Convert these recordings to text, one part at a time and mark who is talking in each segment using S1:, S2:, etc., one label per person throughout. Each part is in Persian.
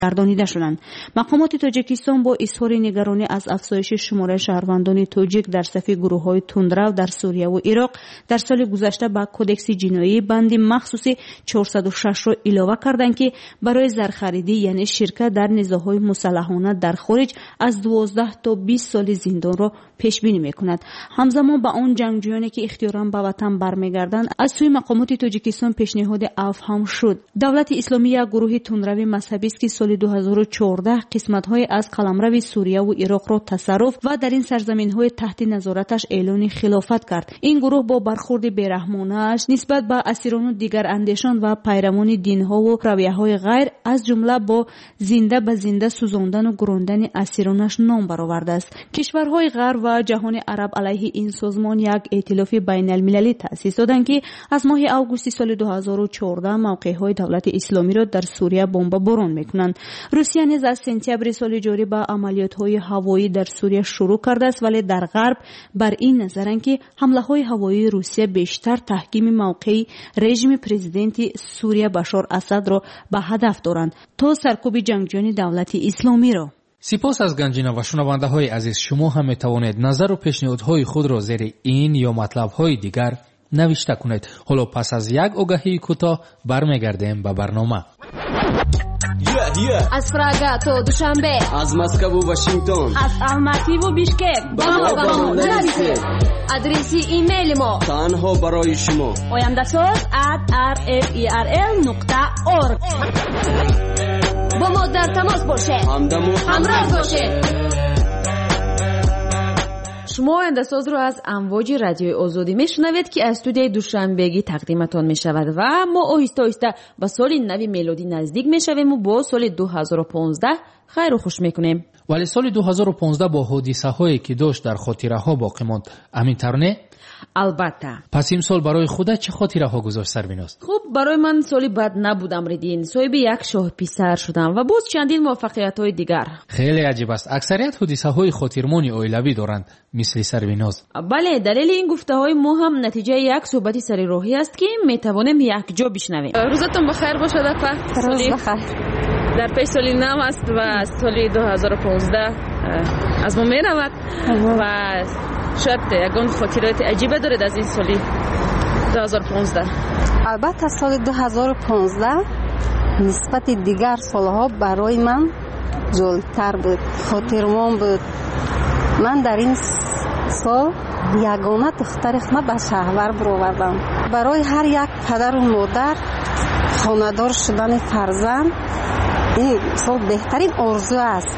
S1: گردانیده شدند. مقامات تاجیکستان با اظهار نگرانی از افزایش شمار شهروندان تاجیک در صف گروه‌های تندرو در سوریه و عراق در سال گذشته به کدکس جنایی بند مخصوصی 406 را اضافه کردند که برای زرخریدی یعنی شرکت در نزاع‌های مسلحانه در خارج از 12 تا 20 سال زندان را پیش بینی می‌کند. همزمان با آن جنگجویانی که اختیاراً به وطن برمیگردند از سوی مقامات تاجیکستان پیشنهاد عفو هم شد. دولت اسلامی یک گروه تندرو مذهبی است که سال 2014 قسمت‌های از قلمرو سوریه و عراق را تصرف و در این سرزمین‌های تحت نظارتش اعلان خلافت کرد. این گروه با برخورد بی‌رحمانه‌اش نسبت به اسیران و دیگر اندیشان و پیروان دین‌ها و رویه‌های غیر از جمله با زنده به زنده سوزاندن و گراندن اسیرانش نام برآورده است. کشورهای غرب و جهان عرب علیه این سازمان یک ائتلاف بین‌المللی تأسیس دادند که از ماه آگوست سال 2014 موقع‌های دولت اسلامی را در سوریه بمباران می‌کنند. روسیه نیز از سپتامبر سال جاری با عملیات‌های هوایی در سوریه شروع کرده است، ولی در غرب بر این نظرند که حمله‌های هوایی روسیه بیشتر تحکیم موقعی رژیم پرزیدنت سوریه بشار اسد را به هدف دارند تا سرکوب جنگجویان دولت اسلامی را.
S2: سپاس از گنجینه و شنونده‌های عزیز. شما هم می‌توانید نظر و پیشنهادهای خود را زیر این یا مطلب‌های دیگر نوشته کنید. حالا پس از یک آگهی کوتاه برمیگردیم به برنامه.
S3: از پراگ تا دوشنبه،
S4: از مسکو و واشنگتن،
S3: از الماتی و بیشکک با ما نویسید. آدرس ایمیل ما
S4: تنها برای شما
S3: oyamdasod@rferl.org. با ما در تماس باشید، همراه باشید. شما اندساز رو از امواج رادیوی آزادی میشنوید که از استودیوی دوشنبگی تقدیمتان میشود و ما آهسته آهسته به سال نو میلادی نزدیک میشویم و با سال 2015 خیر و خوش میکنیم.
S2: ولی سال 2015 با حادثه هایی که داشت در خاطره ها باقی ماند. همینطور نه؟
S1: البته.
S2: پس این سال برای خودت چه خاطره ها گذاشت سربیناز؟
S1: خب برای من سالی بد نبودم ریدین. صاحب یک شاه پسر شدم و باز چندین موفقیت های دیگر.
S2: خیلی عجیب است. اکثریت حادثه های خاطرمانی اویلوی دارند مثل سربیناز.
S1: بله، دلیل این گفته های ما هم نتیجه یک صحبت سر راهی است که میتوانیم یک جا بشنویم.
S5: روزتون بخیر باشد افا.
S1: روز بخیر.
S5: در پیش سالی نو است و سالی 2015 از ما میرود و شاید یکان خاطرات عجیبه دارد از این سالی 2015.
S6: البته سال 2015 نسبت دیگر سالها برای من جالب‌تر بود، خاطرمون بود. من در این سال یگانه دختر خودم به شهر برآوردم. برای هر یک پدر و مادر خانه‌دار شدن فرزند این سال بهترین آرزو است.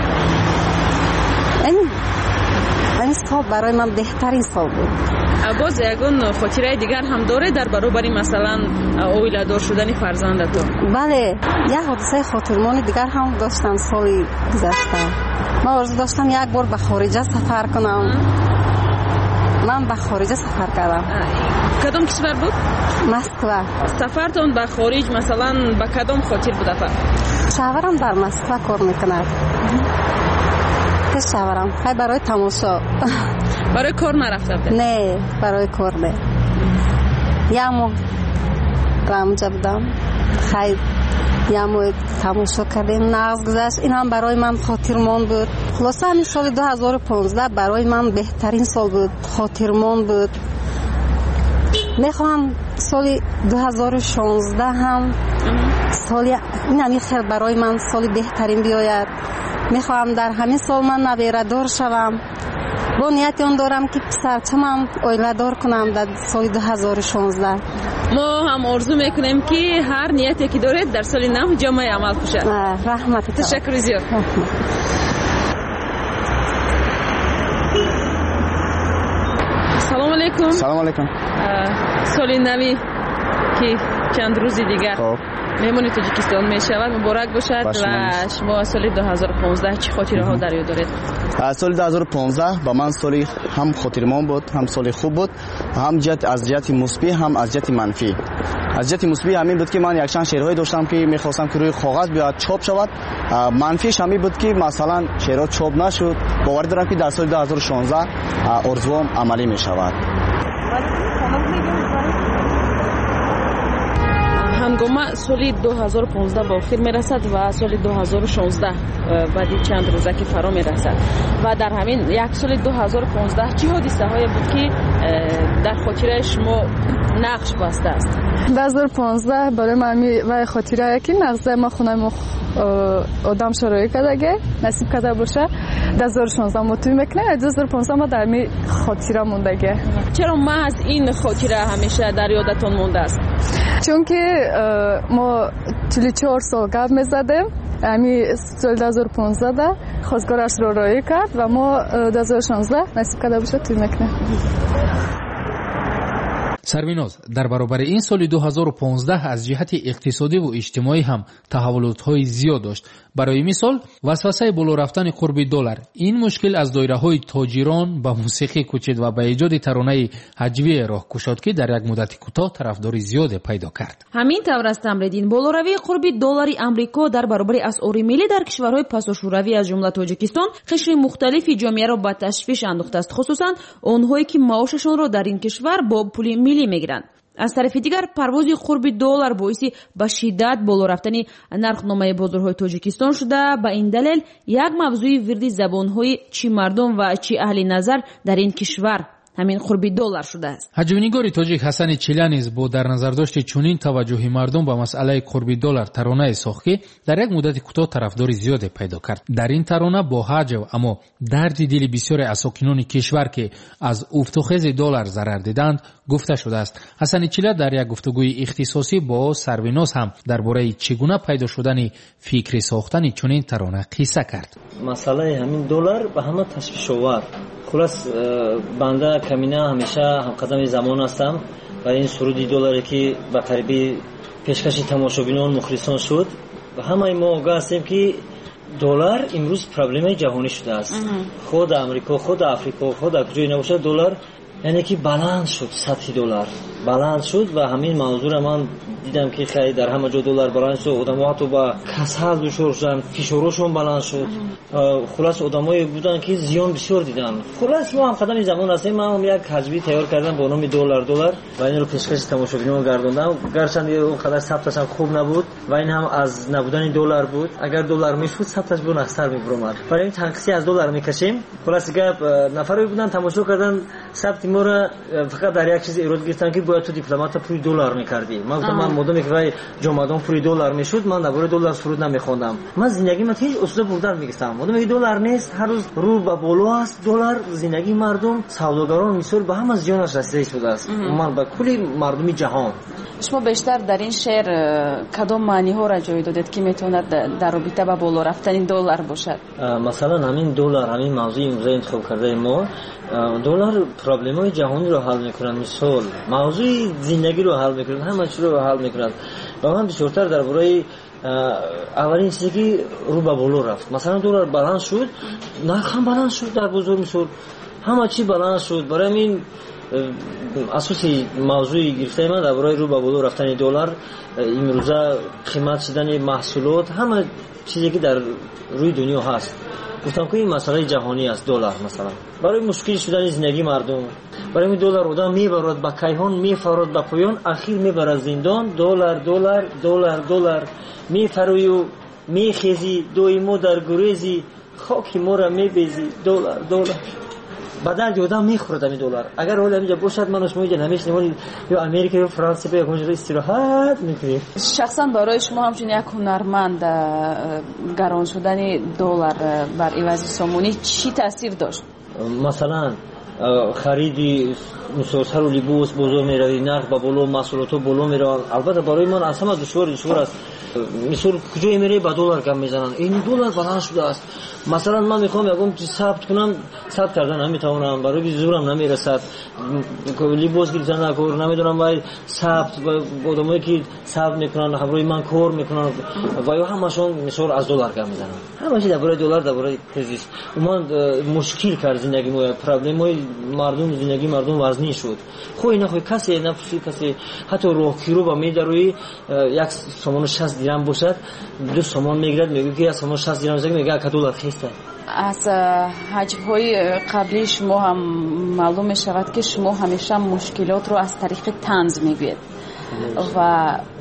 S6: این سال برای من بهترین سال بود.
S5: باز یگان خاطره دیگر هم داره در برابر مثلا اویلادار شدن فرزندتون؟
S6: بله، یک حادثه خاطرمون دیگر هم داشتم سالی گذشته. من آرزو داشتم یک بار به خارجه سفر کنم. من به خارجه سفر کردم.
S5: کدام کشور بود؟
S6: مسکو.
S5: سفرتون به خارج مثلا به کدام خاطر بود افا؟
S6: شوهرم در مسکو کار میکند. شوهرم خیلی برای تماشا.
S5: برای کار نرفته بود؟
S6: نه، برای کار نه. یه ماه رمجه بودم، خیلی یه ماه تماشا کردیم، نغز گذشت. این هم برای من خاطرمون بود. خلاصه همین سال 2015 برای من بهترین سال بود، خاطرمون بود. میخوام سال 2016 هم سالی این همی خیلی برای من سال بهترین بیاید. میخوام در همین سال من نویره دار شوم. با نیت اون دارم که پسرچمم اویله دار کنم در سال 2016.
S5: ما هم آرزو میکنیم که هر نیتی که دارید در سال نو جامعه عمل بشه.
S6: رحمت.
S5: تشکر زیاد. سلام علیکم.
S7: سلام علیکم.
S5: سال نوی که چند روزی دیگر
S7: خب
S5: مهمون تاجیکستان میشود، مبارک باشد. و شما سال 2015 چه خاطره ها در یاد دارید؟
S7: سال 2015 با من سالی هم خاطرمون بود، هم سال خوب بود، هم از جهت مثبت هم از جهت منفی. از جهت مثبت همین بود که من یک چند شعرهایی داشتم که میخواستم که روی کاغذ بیاد چاپ شود. منفیش همین بود که مثلا شعرها چاپ نشد. باور دارم که در سال 2016 آرزوام عملی میشود.
S5: ҳангома соли 2015 ба охир мерасад ва соли 2016 баъди чанд рӯза ки фаро мерасад ва дар ҳамин як соли 2015 чӣ ҳодисаҳое буд ки дар хотираи шумо нақш бастааст?
S8: 2015 барои ман вай хотирае ки нағзе ма хонаи одам шароӣ кадаге насиб када боша. 2016 мо туй мекунем, 2015 ма дар ми хотира мондаге.
S5: чаро маҳз ин хотира ҳамеша дар ёдатон мондааст?
S8: чунки мо тӯли 4 сол гап мезадем. ами соли 2015 да хостгорашро роӣ кард ва мо 2016 насиб када боша туй мекунем.
S2: сарвиноз, дар баробари ин соли 2015 аз ҷиҳати иқтисодиву иҷтимоӣ ҳам таҳаввулотҳои зиёд дошт. барои мисол, васвасаи боло рафтани қурби доллар. ин мушкил аз доираҳои тоҷирон ба мусиқӣ кӯчид ва ба эҷоди таронаи ҳаҷвие роҳ кушод, ки дар як муддати кӯтоҳ тарафдори зиёде пайдо кард.
S3: ҳамин тавр аст тамридин болоравии қурби доллари амрико дар баробари асъори миллӣ дар кишварҳои пасошӯравӣ аз ҷумла тоҷикистон қишри мухталифи ҷомеаро ба ташвиш андохтааст, хусусан онҳое ки маошашонро дар ин кишвар бо пули миллӣ мегиранд. аз тарафи дигар парвози қурби доллар боиси ба шиддат боло рафтани нархномаи бозорҳои тоҷикистон шуда, ба ин далел як мавзӯи вирди забонҳои чӣ мардум ва чӣ аҳли назар дар ин кишвар ҳамин қурби доллар шудааст.
S2: ҳаҷвинигори тоҷик Ҳасани Чила низ бо дар назардошти чунин таваҷҷӯҳи мардум ба масъалаи қурби доллар таронае сохт, ки дар як муддати кӯтоҳ тарафдори зиёде пайдо кард. дар ин тарона бо ҳаҷв аммо дарди дили бисёре аз сокинони кишвар ки аз уфтухези доллар зарар диданд гуфта шудааст. Ҳасани Чила дар як гуфтугӯи ихтисосӣ бо Сарвиноз ҳам дар бораи чӣ гуна пайдо шудани фикри сохтани чунин тарона қисса кард.
S9: масъалаи ҳамин доллар ба ҳама ташвишовар. хулас банда камина ҳамеша ҳамқадами замон ҳастам ва ин суруди долларе ки ба қариби пешкаши тамошобинон мухлисон шуд. ҳамаи мо огаҳ ҳастем ки доллар имрӯз проблемаи ҷаҳонӣ шудааст. худ амрико, худ африко, худ куҷое набошад, доллар яъне ки баланд шуд, сатҳи доллар баланд шуд ва ҳамин мавзӯъро ман дидам ки хай дар ҳама ҷо доллар баланд шуд, одамҳо ҳатто ба касал дучор шуданд, фишорҳошон баланд шуд. хулас одамое буданд ки зиён бисёр диданд. хулас мо ҳам қадами замон ҳастем. ман як ҳаҷвӣ тайёр кардам бо номи доллар ва инро пешкаши тамошобинон гардондам. гарчанде он қадар сабташам хуб набуд ва ин ҳам аз набудани доллар буд. агар доллар мешуд сабташ бонахтар мебуромад. барои ин танқиси аз доллар мекашем. хулас гап нафаре буданд тамошо кардан сабти моро фақат дар як чиз ирод гирифтан ки бояд ту дипломата пури доллар мекардӣ. ман гуфтам ман модаме ки вай ҷомадон пури доллар мешуд, ман дар бораи доллар суруд намехондам. ман зиндагима ҳеҷ усуда бурдан мегистам. модаме ки доллар нест, ҳар рӯз рӯ ба боло аст доллар, зиндагии мардум, савдогарон мисол ба ҳама зиёнаш расида истодааст. умуман ба кулли мардуми ҷаҳон.
S3: шумо бештар дар ин шеър кадом маъниҳоро ҷой додед ки метавонад дар робита ба боло рафтани доллар бошад?
S9: масалан ҳамин доллар, ҳамин мавзӯи имрӯза интихоб кардаи мо, доллар проблемаи ҷаҳониро ҳал мекунад. мисол мавзӯи зиндагиро ҳал мекунад, ҳама чизро ҳал мекунад. ва ман бисёртар дар бораи аввалин чизе ки рӯ ба боло рафт. масалан доллар баланд шуд, нарх ҳам баланд шуд дар бозор, мисол ҳама чӣ баланд шуд. барои ҳамин асоси мавзӯи гирифтаи ман дар бораи рӯ ба боло рафтани доллар, имрӯза қимат шудани маҳсулот, ҳама чизе ки дар рӯи дунё ҳаст. гуфтам ки ин масъалаи ҷаҳонӣ аст. доллар масалан барои мушкил шудани зиндагии мардум, барои ин доллар одам мебарад ба кайҳон, мефарод ба поён, ахир мебарад зиндон. доллар доллар доллар доллар мефарою мехези, доимо дар гурези, хоки моро мебези. доллар доллар ба дарди одам мехӯрад ҳамин доллар. агар ҳоли ҳаминҷа бошад, ману шумо инҷа намешинем ё америка ё франсия ба якон ҷо истироҳат мекунем.
S3: шахсан барои шумо ҳамчун як ҳунарманд гарон шудани доллар бар ивази сомонӣ чӣ таъсир дошт?
S9: масалан хариди мисолсару либос бозор меравӣ, нарх ба боло, маҳсулотҳо боло мераванд. албатта барои ман аз ҳама душвор аст. мисол куҷое меравӣ ба доллар гап мезананд, ин доллар баланд шудааст. масалан ман мехоҳам ягон чиз сабт кунам, сабт кардан наметавонам, барои зурам намерасад. либос гирифтан кор намедонам, вай сабт одамое ки сабт мекунанд ҳамроҳи ман кор мекунанд ва ё ҳамашон мисол аз доллар гап мезананд. ҳама чиз дар бораи доллар, дар бораи кризис умуман мушкил кард зиндагии мо. проблемаи мардум, зиндагии мардум вазнин шуд. хоҳӣ нахоҳӣ касе напурсӣ, касе ҳатто роҳгиро ба медарои як сомону 60 дирам бошад, ду сомон мегирад, мегӯ ки як сомон 60 дирам мегӯ як доллар хеста.
S3: аз ҳаҷмҳои қаблии шумо ҳам маълум мешавад ки шумо ҳамеша мушкилотро аз тариқи танз мегӯед ва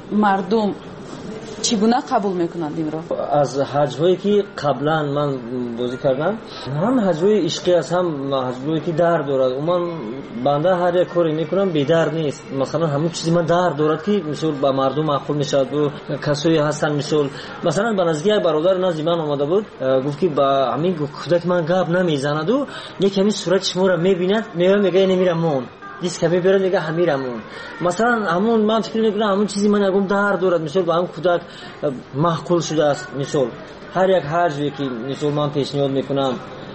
S3: мардум چی گونه قبول میکنند این را؟
S9: از حج‌هایی که قبلا من بازی کردم هم حج‌های عشقی است هم حج‌هایی که درد دارد و من بنده هر یک کاری میکنم بی درد نیست. مثلا همون چیزی من درد دارد که مثلا با مردم معقول میشود و کسایی هستن مثلا به نزدیک برادر نزدیک من اومده بود گفت که با همین کودک من گپ نمیزند و یک کمی صورت شما را میبیند میگه نمیرم دیس کمی برد میگه همیرمون مثلا همون من فکر میکنم همون چیزی من یکم درد دارد مثلا با هم کودک معقول شده است مثلا هر یک حرجی که مثلا من پیشنهاد میکنم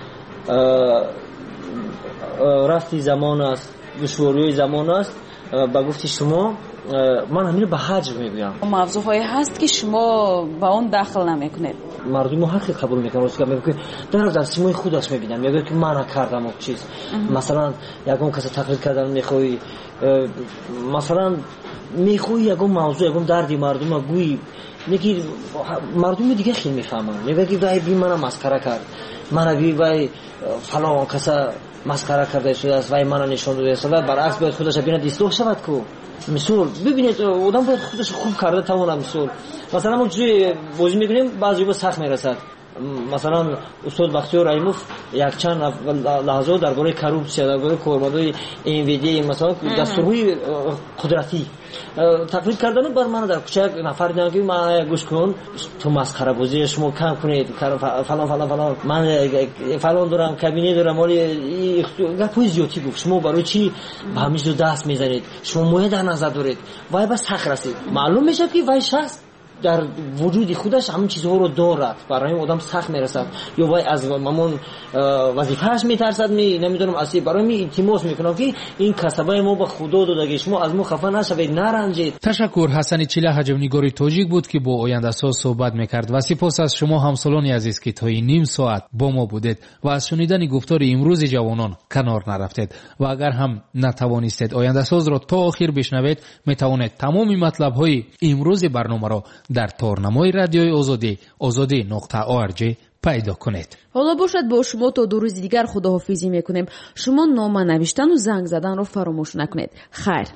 S9: رفتی زمان است دشواری زمان است با گفتی شما من همین به حج میگم
S3: موضوعی هست که شما با اون داخل نمیکنید
S9: مردم هر کی قبول میکنن واسه میگه در سیمای خودش میبینم میگه که من کردم اون چیز مثلا یکم کسی تقلید کردن میخوای مثلا میخوای یکم موضوع یکم دردی مردم گویی میگی مردم دیگه خیلی میفهمن میگه که وای بی منم مسخره کرد من بی وای فلان کسی مسخره کرده شده است وای منو نشون داده است برعکس باید خودش ببینه دیستوخ شود کو مثال ببینید آدم باید خودش خوب کرده تمام مثلا ما چیزی بازی میکنیم بعضی وقت سخت میرسد مثلا استاد بختیار رحیموف یک چند لحظه درباره کروپسیا درباره کارمندای این ویدی مثلا دستورهای قدرتی تقلید کردن بر من در کوچه نفر دیدم که من گوش کن تو مسخره بازی شما کم کنید فلان فلان فلان من فلان دارم کابینه دارم ولی گپای زیادی گفت شما برای چی به همیشه دست میزنید شما موی در نظر دارید وای بس حق رسید معلوم میشه که وای شخص در وجود خودش همون چیزها رو دارد برای این آدم سخت میرسد یا وای از مامون وظیفه‌اش میترسد نمیدونم اصلا برای می التماس میکنم که این کسبه ما به خدا دادگی شما از ما خفه نشوید نرنجید.
S2: تشکر. حسن چیله حجمنگاری تاجیک بود که با آینده ساز صحبت میکرد و سپاس از شما همسالان عزیز که تا این نیم ساعت با ما بودید و از شنیدن گفتار امروز جوانان کنار نرفتید و اگر هم نتوانستید آینده ساز را تا آخر بشنوید میتوانید تمام مطلب های امروز برنامه را در تارنمای رادیوی azadi.org پیدا کنید.
S3: حالا باشد با شما تا دو روز دیگر خداحافظی میکنیم. شما نامه نوشتن و زنگ زدن را فراموش نکنید. خیر.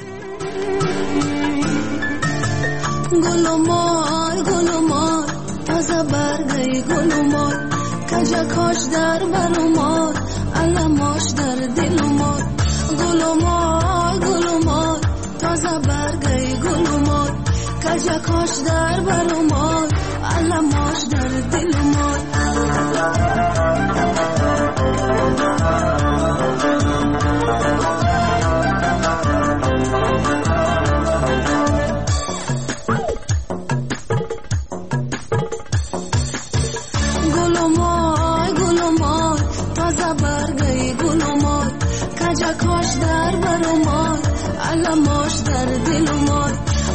S10: گلومار تازه برگی گلومار کجا کاش در برامار علماش در دلومار گلومار تازه برگی گلومار کجا کاش در برامار علماش در دلومار گلومار تازه برگی گلومار کجا کاش در برامار علماش در دلومار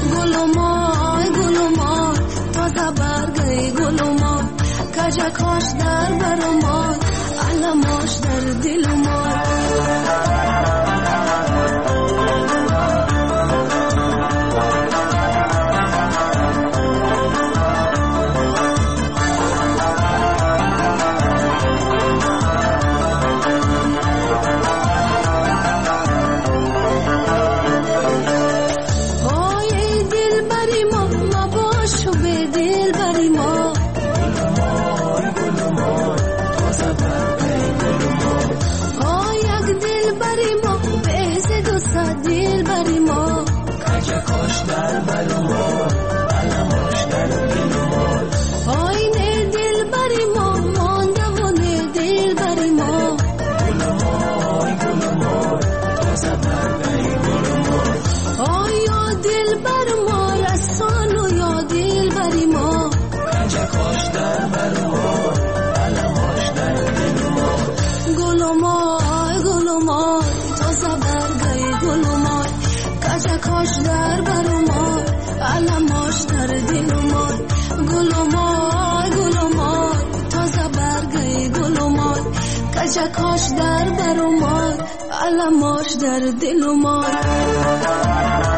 S10: گلومار تازه برگی گلومار کجا کاش در برامار علماش در دلومار کجا کاش در برامار علماش در دل و مار